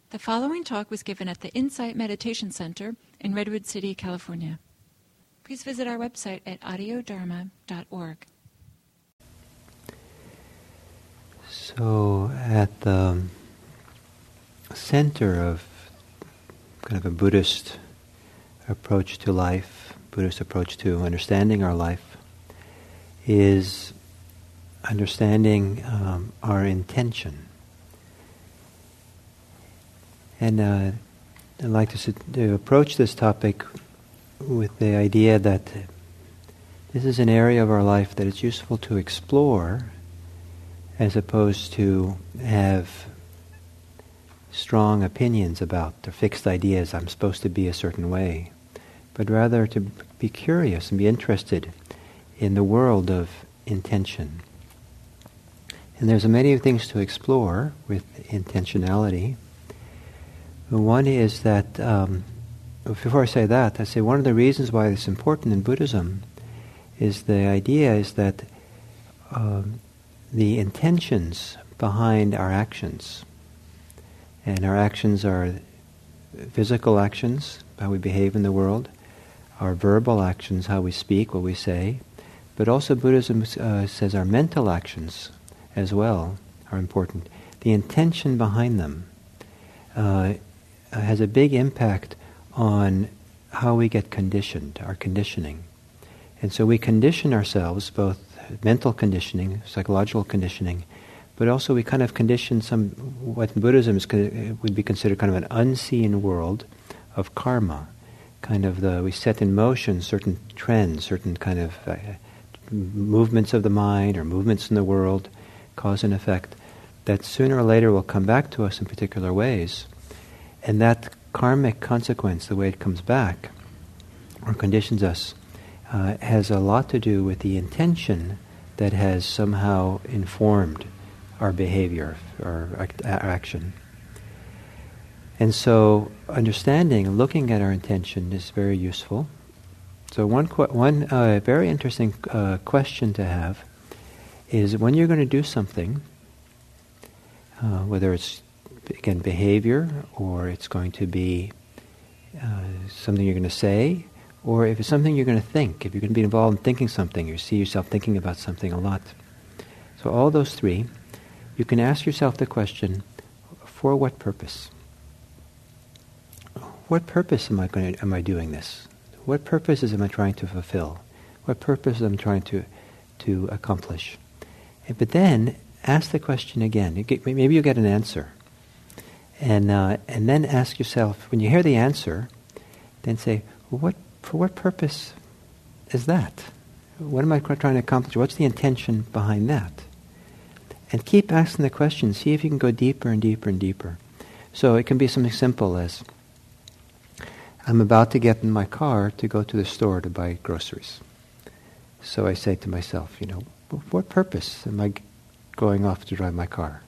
The following talk was given at the Insight Meditation Center in Redwood City, California. Please visit our website at audiodharma.org. So at the center of kind of a Buddhist approach to life, Buddhist approach to understanding our life, is understanding our intention. And I'd like to approach this topic with the idea that this is an area of our life that it's useful to explore as opposed to have strong opinions about or fixed ideas, I'm supposed to be a certain way, but rather to be curious and be interested in the world of intention. And there's many things to explore with intentionality. One is that, before I say that, I say one of the reasons why it's important in Buddhism is the idea is that the intentions behind our actions, and our actions are physical actions, how we behave in the world, our verbal actions, how we speak, what we say, but also Buddhism says our mental actions as well are important. The intention behind them has a big impact on how we get conditioned, our conditioning. And so we condition ourselves, both mental conditioning, psychological conditioning, but also we kind of condition what in Buddhism would be considered kind of an unseen world of karma. We set in motion certain trends, certain kind of movements of the mind or movements in the world, cause and effect, that sooner or later will come back to us in particular ways. And that karmic consequence, the way it comes back or conditions us, has a lot to do with the intention that has somehow informed our behavior or action. And so understanding, looking at our intention is very useful. So one very interesting question to have is when you're going to do something, whether it's again behavior, or it's going to be something you're going to say, or if it's something you're going to think, if you're going to be involved in thinking something, you see yourself thinking about something a lot. So all those three, you can ask yourself the question, for what purpose? What purpose am I doing this? What purposes am I trying to fulfill? What purpose am I trying to accomplish? But then ask the question again. Maybe you'll get an answer. And then ask yourself, when you hear the answer, then say, for what purpose is that? What am I trying to accomplish? What's the intention behind that? And keep asking the question. See if you can go deeper and deeper and deeper. So it can be something simple as, I'm about to get in my car to go to the store to buy groceries. So I say to myself, what purpose am I going off to drive my car?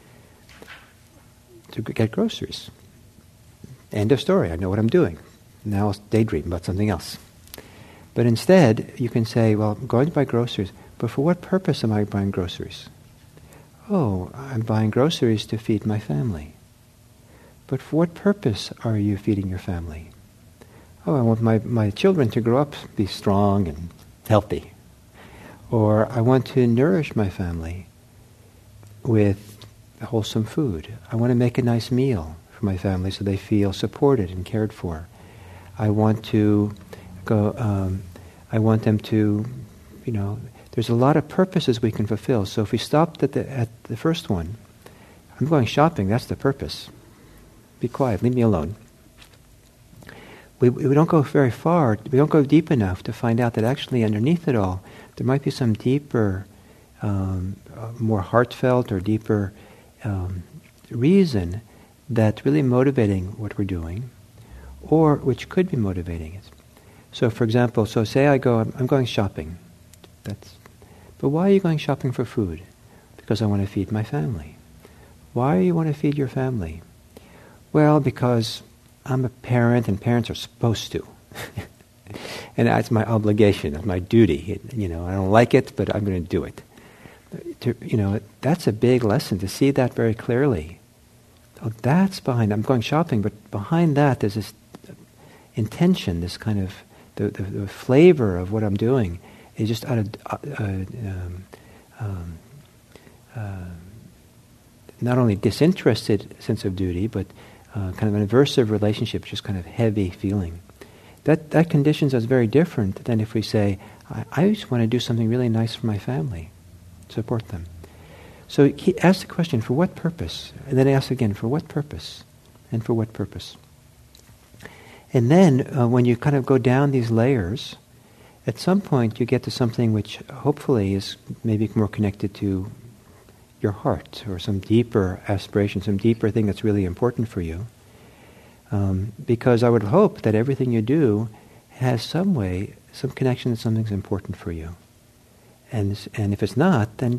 To get groceries. End of story. I know what I'm doing. Now I'll daydream about something else. But instead, you can say, well, I'm going to buy groceries, but for what purpose am I buying groceries? Oh, I'm buying groceries to feed my family. But for what purpose are you feeding your family? Oh, I want my children to grow up, be strong and healthy. Or I want to nourish my family with wholesome food. I want to make a nice meal for my family so they feel supported and cared for. I want to I want them to, there's a lot of purposes we can fulfill. So if we stopped at the first one, I'm going shopping, that's the purpose. Be quiet, leave me alone. We don't go very far, we don't go deep enough to find out that actually underneath it all, there might be some deeper, more heartfelt or deeper reason that's really motivating what we're doing, or which could be motivating it. So for example, say I'm going shopping. But why are you going shopping for food? Because I want to feed my family. Why do you want to feed your family? Well, because I'm a parent and parents are supposed to. And that's my obligation, it's my duty. I don't like it, but I'm going to do it. That's a big lesson, to see that very clearly. oh, that's behind. I'm going shopping, but behind that there's this intention, this kind of the flavor of what I'm doing is just out of not only disinterested sense of duty, but kind of an aversive relationship, just kind of heavy feeling. That conditions us very different than if we say, I just want to do something really nice for my family, support them. So he asked the question, for what purpose? And then asked again, for what purpose? And for what purpose? And then when you kind of go down these layers, at some point you get to something which hopefully is maybe more connected to your heart, or some deeper aspiration, some deeper thing that's really important for you. Because I would hope that everything you do has some way, some connection to something's important for you. And if it's not, then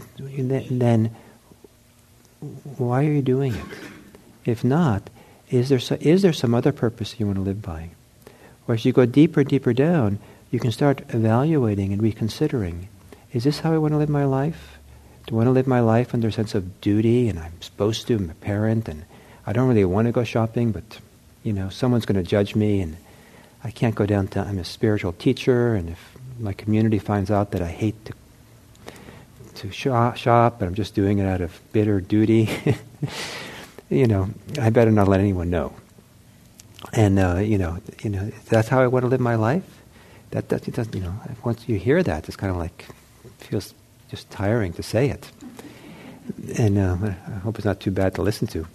why are you doing it? If not, is there some other purpose you want to live by? Or as you go deeper and deeper down, you can start evaluating and reconsidering, is this how I want to live my life? Do I want to live my life under a sense of duty, and I'm supposed to, I'm a parent, and I don't really want to go shopping, but someone's going to judge me, and I can't go down to, I'm a spiritual teacher, and if my community finds out that I hate to shop, but I'm just doing it out of bitter duty, I better not let anyone know. And that's how I want to live my life. That doesn't, once you hear that, it's kind of like feels just tiring to say it. And I hope it's not too bad to listen to.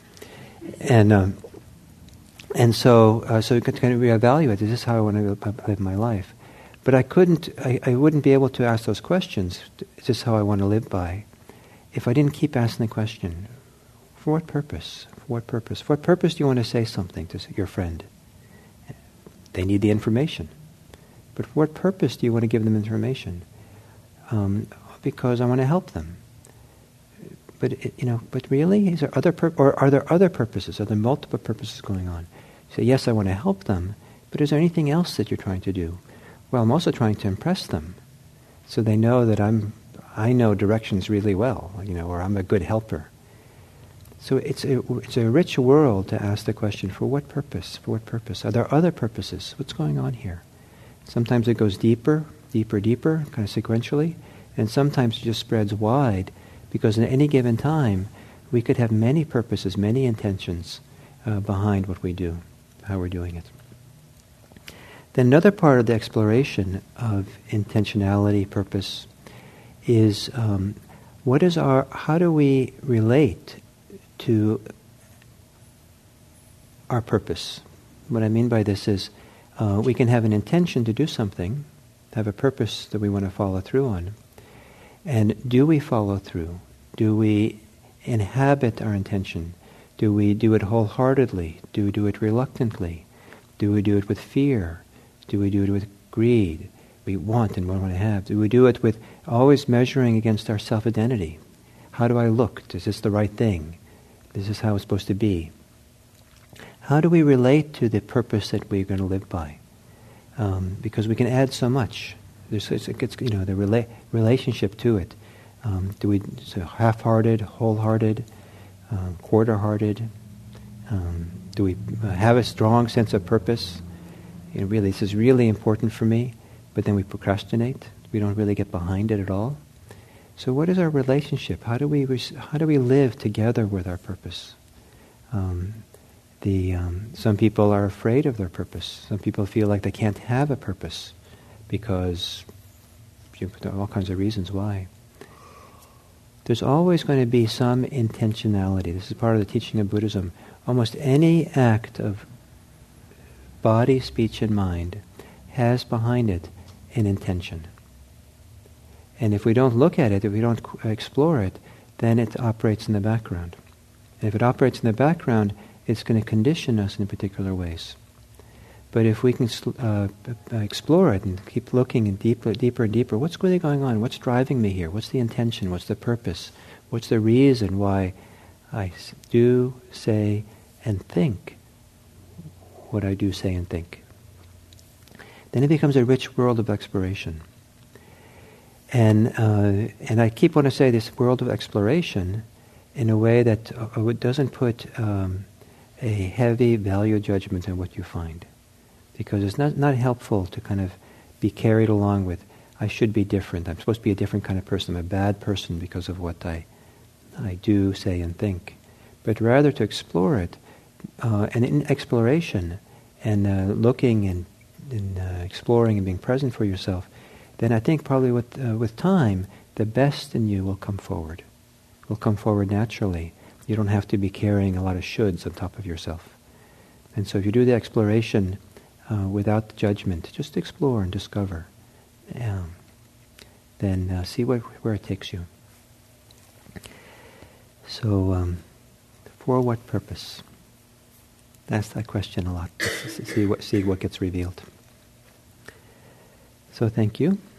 And so you can kind of reevaluate, is this how I want to live my life? But I wouldn't be able to ask those questions, is this how I want to live by, if I didn't keep asking the question, for what purpose? For what purpose? For what purpose do you want to say something to your friend? They need the information. But for what purpose do you want to give them information? Because I want to help them. But but really, is there are there other purposes? Are there multiple purposes going on? You say, yes, I want to help them, but is there anything else that you're trying to do? Well, I'm also trying to impress them, so they know that I know directions really well, or I'm a good helper. So it's a rich world to ask the question, for what purpose? For what purpose? Are there other purposes? What's going on here? Sometimes it goes deeper, deeper, deeper, kind of sequentially, and sometimes it just spreads wide, because in any given time, we could have many purposes, many intentions behind what we do, how we're doing it. Then another part of the exploration of intentionality, purpose, is how do we relate to our purpose? What I mean by this is we can have an intention to do something, have a purpose that we want to follow through on. And do we follow through? Do we inhabit our intention? Do we do it wholeheartedly? Do we do it reluctantly? Do we do it with fear? Do we do it with greed? We want and want to have. Do we do it with always measuring against our self-identity? How do I look? Is this the right thing? Is this how it's supposed to be? How do we relate to the purpose that we're going to live by? Because we can add so much. It gets, the relationship to it. Do we half-hearted, wholehearted, quarter-hearted? Do we have a strong sense of purpose? Really, this is really important for me, but then we procrastinate. We don't really get behind it at all. So, what is our relationship? How do we live together with our purpose? Some people are afraid of their purpose. Some people feel like they can't have a purpose because there are all kinds of reasons why. There's always going to be some intentionality. This is part of the teaching of Buddhism. Almost any act of body, speech, and mind has behind it an intention. And if we don't look at it, if we don't explore it, then it operates in the background. And if it operates in the background, it's going to condition us in particular ways. But if we can explore it and keep looking and deeper and deeper, what's really going on? What's driving me here? What's the intention? What's the purpose? What's the reason why I do, say, and think what I do, say, and think? Then it becomes a rich world of exploration. And I want to say this world of exploration in a way that doesn't put a heavy value judgment on what you find. Because it's not helpful to kind of be carried along with, I should be different, I'm supposed to be a different kind of person, I'm a bad person because of what I do, say, and think. But rather to explore it, and in exploration, and looking and exploring and being present for yourself, then I think probably with time, the best in you will come forward. Will come forward naturally. You don't have to be carrying a lot of shoulds on top of yourself. And so if you do the exploration without judgment, just explore and discover, then see where it takes you. So, for what purpose? Ask that question a lot. See what gets revealed. So thank you.